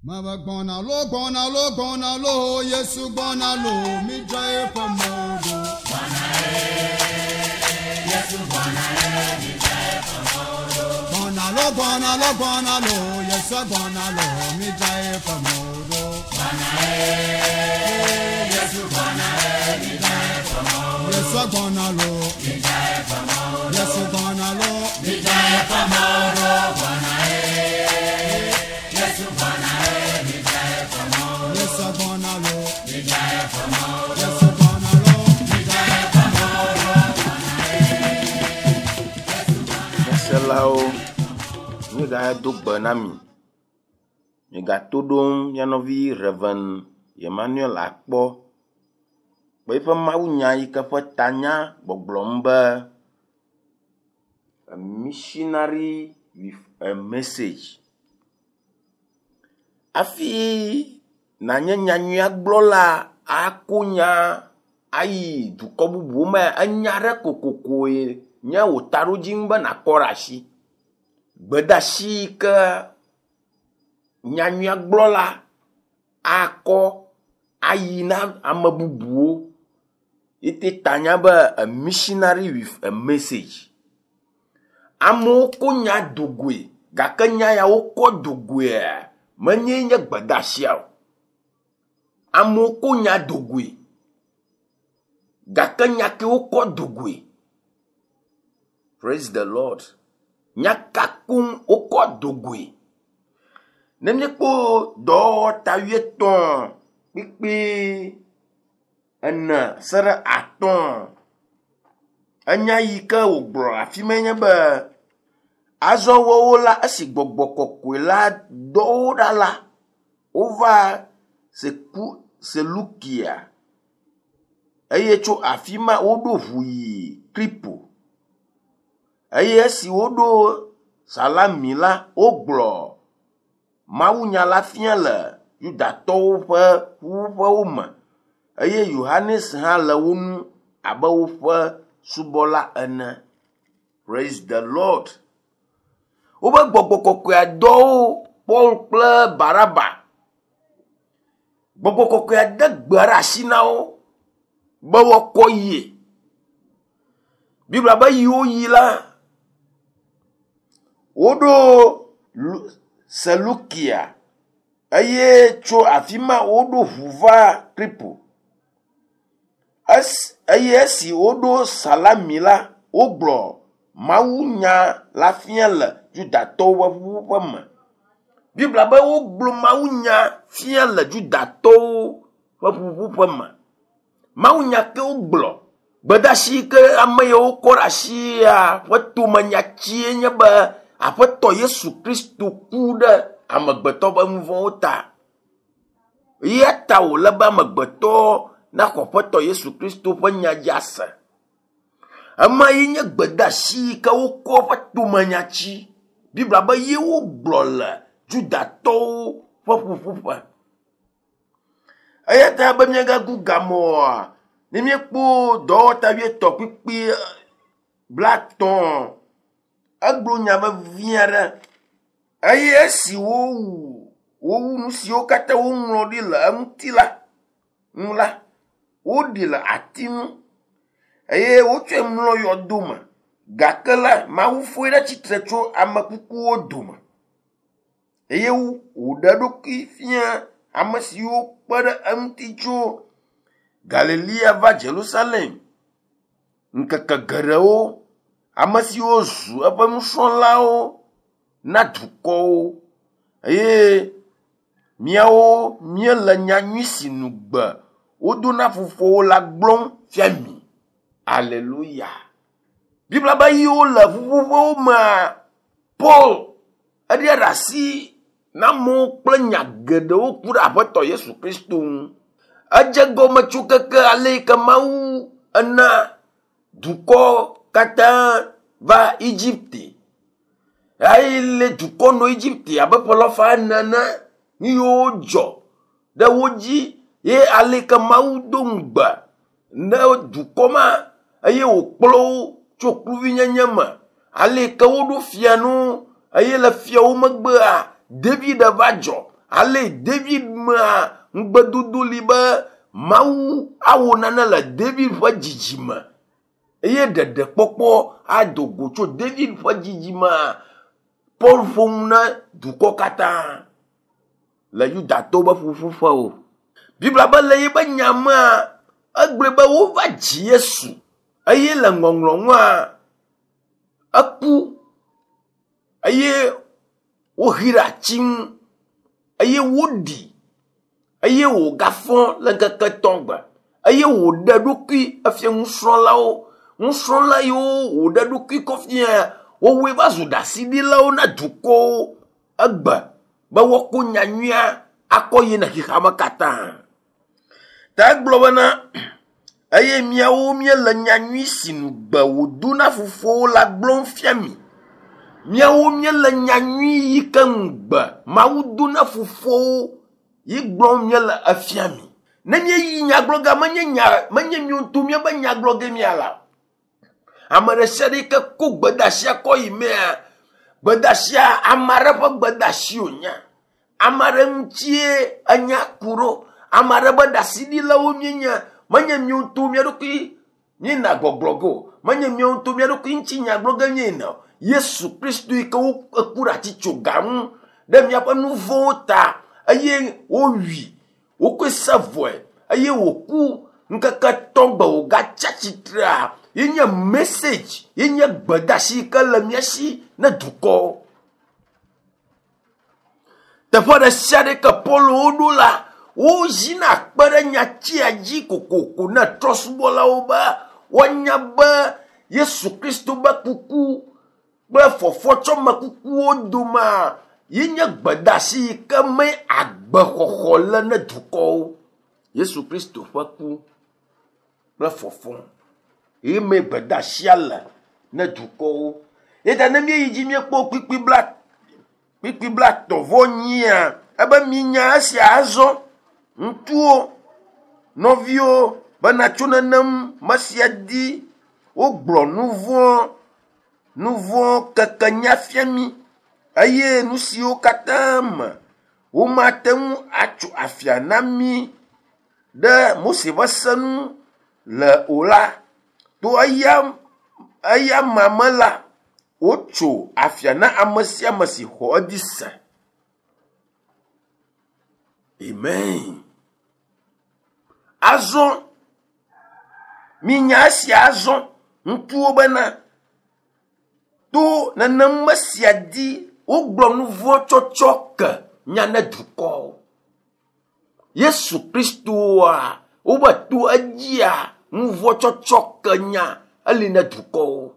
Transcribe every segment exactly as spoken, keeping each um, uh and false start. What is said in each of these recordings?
Mama gbona lo gbona lo gbona lo Yesu gbona lo mi jai pamodo. Gbona eh Yesu gbona eh mi jai pamodo. Gbona lo gbona lo gbona lo Yesu gbona lo mi jai pamodo. Gbona eh Yesu gbona eh mi jai pamodo. Yesu gbona lo mi jai pamodo. Yesu gbona lo mi jai pamodo. Gbona eh Yesu gbona Selao ni ga do gbanami ni ga todom yanovi Reverend Emmanuel Akpo pe fa mawunya ika fa tanya gbogbomba a missionary with a message afi na nyanya nya gblola akunya ai dukobu buma anyare kokokoe nya otaru jimba na korashi gbedashi ka nyanya gblola ako ayina amabubuo ite tanya ba a missionary with a message amoko nya dugwe gakanya ya oko dugwe manyenya gbedashi amoko nya dugwe gakanya ke oko dugwe. Praise the Lord. Nyakakung oko dugwe. Nemyeko do tayeton pipi ana sara aton anya yika ogbro afimenya ba azo wo la asigbogbo kokwe la do dala over se ku se lukia eye cho afima odo hui kripo eye si odo salamila ogbro mawunya la fiala yuda to fa fu fa uma eye Yohanes ha la wonu abawo fa subola ana. Praise the Lord. Oba gbogbo kokwe ado Paul ple Baraba gbogbo kokwe adagbara sinao bawo koye Bibla ba yo yila odo salukia aye cho afima odo huva triple as aye si odo salamila oglo mawunya lafiala juda to wa wuma Bibla ba oglo mawunya fiala juda to wa wuma mawunya ke oglo badashi ke amayo korashia watu manyachie ba apoto Yesu Kristo kuda amagbeto ba mvota yata ola ba magbeto na kopoto Yesu Kristo panya jasa amayinya badashi ka oko watu manyachi Bibla ba yewo blola juda to fofufufa ayata ba nyaga gugamoa Nimyepo do tawie topipi blackton agbo nyama viara aye si wo wo nu si o kata wo nro di la mtila nla o di la atim aye o twe mlo yoduma gakala ma wu foira chitrecho amakuku oduma aye wu odadoki fia amasi o para amticho Galilea va Jerusalem nkaka garao amasi ozu abamushonlao na duko eh miao miela nyanyisi nugba oduna fufo la glon fiami. Alléluia. Bibla ba yo la fufo ma Paul adia rasi na mo planya gedo kura apoto Yesu Kristo ajago machuka ke alika mau ana duko kata va Egypte aile duko no Egypte abapolo fa nana ni ojo da woji ye alika mau dongba na duko ma aye okplo choklu vinyanyama alika wodo fianu aye la fiawo magba David avajo ale David ma ngbedodo li be Mawu awo nana le David ƒe dzidzime eye ɖeɖe kpɔkpɔ adogo tso David ƒe dzidzime Paul ƒom na dukɔ katã le Yudatɔwo be ƒuƒuƒe o. Bibla be le yibe nyamea egblẽ be wova dzi Yesu eye le ŋɔŋlɔŋua eku eye wohi ɖe ati ŋu eye woɖi eye wògafɔ le ŋkeke etɔ̃ gbe eye wòɖe ɖokui efia nusrɔ̃lawo nusrɔ̃la yiwo wòɖe ɖokui kɔfia wowoe va zu ɖasiɖilawo na dukɔwo egbe be woakɔ nyanyuia akɔ yi na xixame katã. Ta egblɔ bena eye miawo miele nyanyui si nu gbe wòdo na fofowo la gblɔm fia mi. Miawo miele nyanyui yi ke ŋugbe Mawu do na fofowo yi gblɔm miele efia mi. Ne míeyi nyagblɔga menye nya menye mio ŋutɔ míabe nyagblɔge miala. Ame ɖe sia ɖe ke ko gbedasia kɔ yi mea gbedasia ame aɖe ƒe gbedasi wònya. Ame aɖe ŋutie enya ku ɖo. Ame aɖe be ɖasiɖilawo mienya menye mio ŋutɔ mia ɖokui miena gbɔgblɔ go. Menye mio ŋutɔ mia ɖokui ŋuti nyagblɔge miena. Yesu Kristo yi ke wo eku ɖe atitsoga ŋu ɖe miaƒe nu vɔ̃wo ta eye wowi wokɔe se vɔe eye wòku ŋkeke etɔ̃ gbe wògatsi atsitrea yenye message yenye gbedasi ke le mia si ne dukɔwo. Teƒe ɖe sia ɖe ke Paul woɖo la wozina kpe ɖe nyatsia dzi kokoko ne trɔsubɔlawo be woanya be Yesu Kristo be kuku kple fɔfɔtsɔme kukuwo dome yenye gbedasi ke me agbexɔxɔ le ne dukɔwo. Yesu Kristo ƒe ku kple fɔfɔ ye me gbedasia le ne dukɔwo. Eta ne míeyi dzi míekpɔ kpikpi bla kpikpi bla tɔvɔ nyia ebe minya esia azɔ ŋutsuwo nɔviwo bena tso nenem mesia di wogblɔ nu vɔ̃ nu vɔ̃ keke nya fia mi eye nu siwo katã me womate ŋu atso afia na mi ɖe Mose ƒe se nu le o la to eya eya mame la wotso afia na ame sia ame si xɔ edzi se. Amen. Azɔ minya esia azɔ ŋutsuwo bena to nenem mesia di wogblɔ nu vɔ̃ tsɔtsɔ ke nya ne dukɔwo. Yesu Kristoa wobe to edzia nu vɔ̃ tsɔtsɔ ke nya eli ne dukɔwo.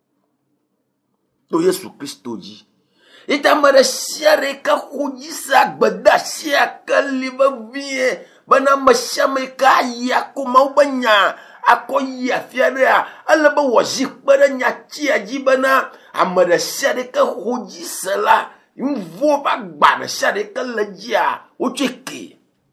To Yesu Kristo dzi. Ita ame ɖe sia ɖe ke xɔ dzi se agbedasia ke li vevie bena ame sia ame ke ayi akɔ Mawu be nya akɔ yi afia ɖea ele be wòazi kpe ɖe nyatsia dzi bena ame ɖe sia ɖe ke xɔ dzi se la nu vɔ̃ ƒe agba ɖe sia ɖe ke le dzia wotsɔe ke.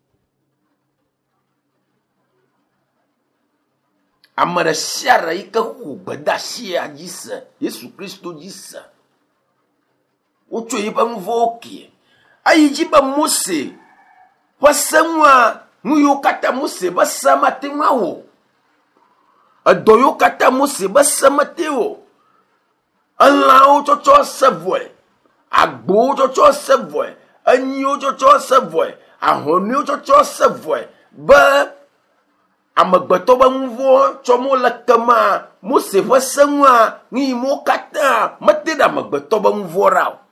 Ame ɖe sia ɖe yi ke xɔ gbedasia dzi se Yesu Kristo dzi se wotsɔ yiƒe nu vɔ̃wo ke. Eyi dzi be Mose ƒe se ŋua nu yiwo katã Mose be se mate ŋu awɔ. Edɔ yiwo katã Mose be se mate o. Elãwo tsɔtsɔ se vɔe, agbowo tsɔtsɔ se vɔe, enyiwo tsɔtsɔ se vɔe, ahɔnɛwo tsɔtsɔ se vɔe be amegbetɔ be nu vɔ̃ tsɔ mo le kema Mose ƒe se ŋua nu yi mo katã mete ɖe amegbetɔ be nu vɔ̃ ɖa o.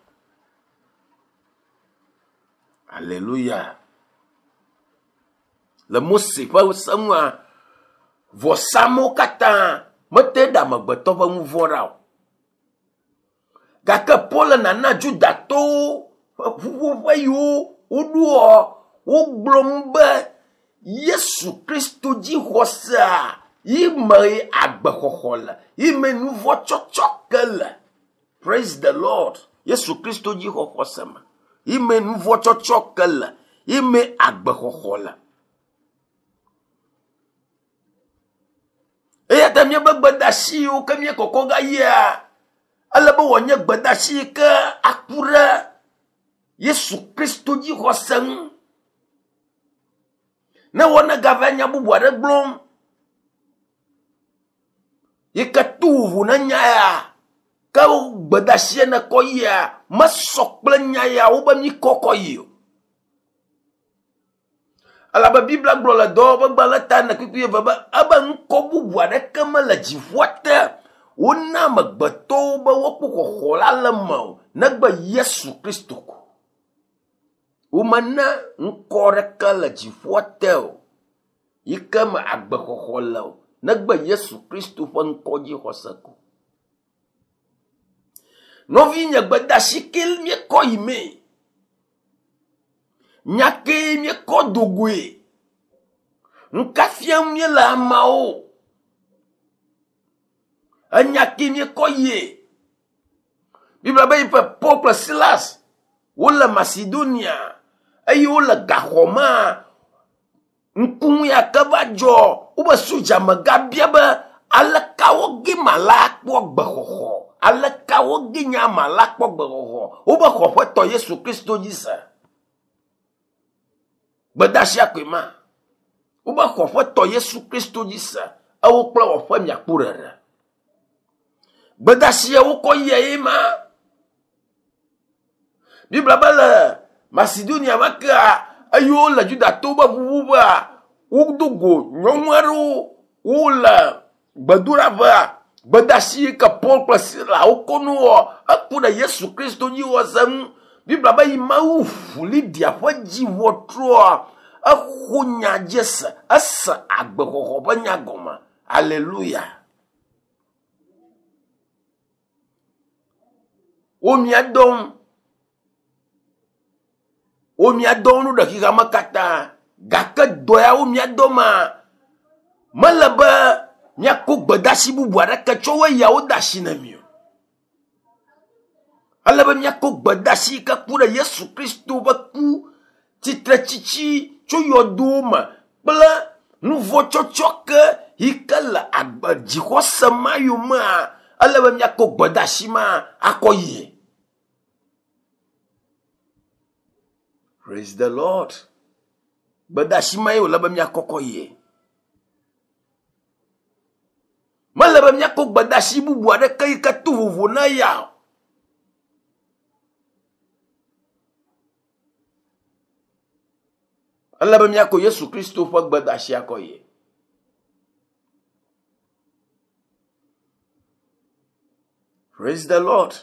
Alléluia. Le Mose ƒe se ŋua vɔsamewo katã mete ɖe amegbetɔ ƒe nu vɔ̃ ɖa o. Gake Paul nana Judatɔwo ƒuƒoƒe yiwo woɖoa wogblɔm be Yesu Kristo dzixɔsea yi me agbexɔxɔ le yi me nu vɔ̃ tsɔtsɔ ke le. Praise the Lord. Yesu Kristo dzixɔxɔ se me yi me nu vɔ̃ tsɔtsɔ ke le yi me agbexɔxɔ le. Eya ta míabe gbedasiwo ke míekɔkɔ ga yia ele be wòanye gbedasi ke aku ɖe Yesu Kristo dzi xɔ se ŋu. Ne wɔne gava nya bubu aɖe gblɔm, yi ke tu ʋu ne nya ya, ke gbedasie ne kɔ yia, mesɔ kple nya ya wo be mi kɔkɔ yi o. Alabe Biblia gblɔ le dɔwɔƒe gbalẽ ta ne kpekpe eve be ebe ŋkɔ bubu aɖeke mele dziƒoa te wona amegbetɔwo be wokpɔ xɔxɔ la le me o, negbe Yesu Kristo ko. Womena ŋkɔ ɖeke le dziƒoa te o, yi ke me agbexɔxɔ le o, negbe Yesu Kristo ƒe ŋkɔ dzi xɔse ko. Nɔvi nye gbedeasi ke miekɔ yi mee. Nyake miekɔ dogoe. Nuka fiam miele amawo. Enyake miekɔ yie. Biblia be yiƒe Paul kple Silas wole Macedonia eye wole gaxɔma. Ŋkuŋu ya ke va dzɔ wobe sodzame gabia be aleka woge mala kpɔ gbexɔxɔ. Aleka woge nya mala kpɔ gbexɔxɔ. Wobe xɔƒetɔ Yesu Kristo dzi se. Gbedasia koe ma. Wobe xɔƒetɔ Yesu Kristo dzi se. Ewo kple wɔƒe miakpɔ ɖeɖe. Gbedasia wokɔ yia ye ma. Biblia be le Macedonia me kea eyiwo le Judatɔwo be ʋuʋu bea wodo go nyɔnu aɖewo wole gbedoɖaƒea. Gbedasi ke Paul kple Sila wokɔ nu wɔ eku ɖe Yesu Kristo dzi wɔ se ŋu. Biblia be yi Mawu ʋu Lidia ƒe dzi ʋɔtroa exo nya dze se, ese agbexɔxɔ ƒe nya gɔme. Aleluya. Wo mia dɔm. Wo mia dɔm nu ɖe xixa me katã. Gake dɔ ya wo mia dɔma mele be miako gbedasi bubu aɖeke tsɔ wo yawo da asi ne mi o. Ale be miako gbedasi ke ku ɖe Yesu Kristo be ku tsitre tsitsi tso yɔdowo me kple nuvɔtsɔtsɔ ke yi ke le agbe dzixɔse ma yomea. Ale be miako gbedasi ma akɔ yie. Praise the Lord. Gbedasi ma ye wòle be miakɔkɔ yie. Mele be miako gbedasi bubu aɖeke yi ke to vovo na ya. Ale be miako Yesu Kristo ƒe gbedasi akɔ yie. Praise the Lord.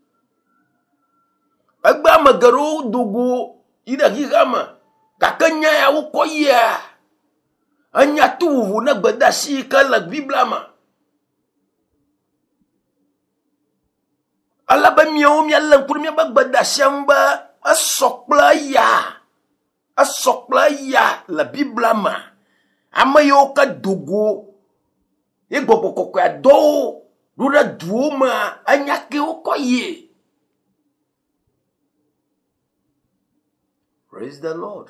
Egbe ame geɖewo dogo yi ɖe xixa me, gake nya ya wokɔ yia. Enya to vovo ne gbedasi yi ke le Biblia me. Ale be miawo miale ŋku ɖe miabe gbedasia ŋu be esɔ kple ya. Esɔ kple ya le Biblia me. Ame yiwo ke dogo ye Gbɔgbɔ Kɔkɔe dɔwo ɖo ɖe duwo me enya ke wokɔ yie. Praise the Lord.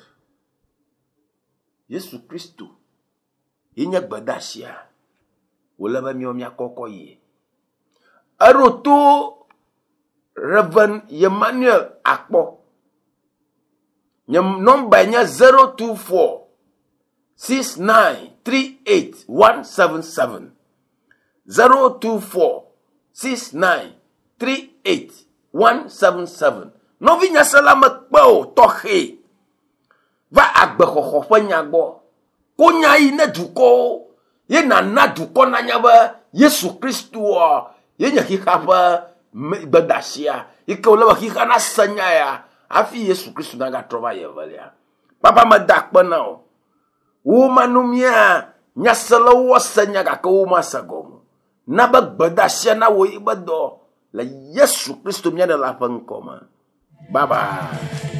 Yesu Kristo ye nye gbedasia wòle be miawo miakɔkɔ yie. Eɖo to Reverend Emmanuel Akpɔ. Nye nɔmba nye zero two four six nine three eight one seven seven. zero two four six nine three eight one seven seven. Novi nyasela me kpe o tɔxe. Va agbexɔxɔ ƒe nya gbɔ. Ko nya yi ne dukɔwo. Ye nana dukɔ nanya be Yesu Kristo ye nye xixa ƒe gbedasia. Yi ke wòle be xixa na se nya ya. Afi Yesu Kristo na gatrɔ va yi evelia. Papa me da akpe na o. Wo manumia nyaselawo se nya gake wo ma se gɔme. Na be gbedasia na wo yi be dɔ le Yesu Kristo mia ɖe la ƒe ŋkɔ me. Bye bye.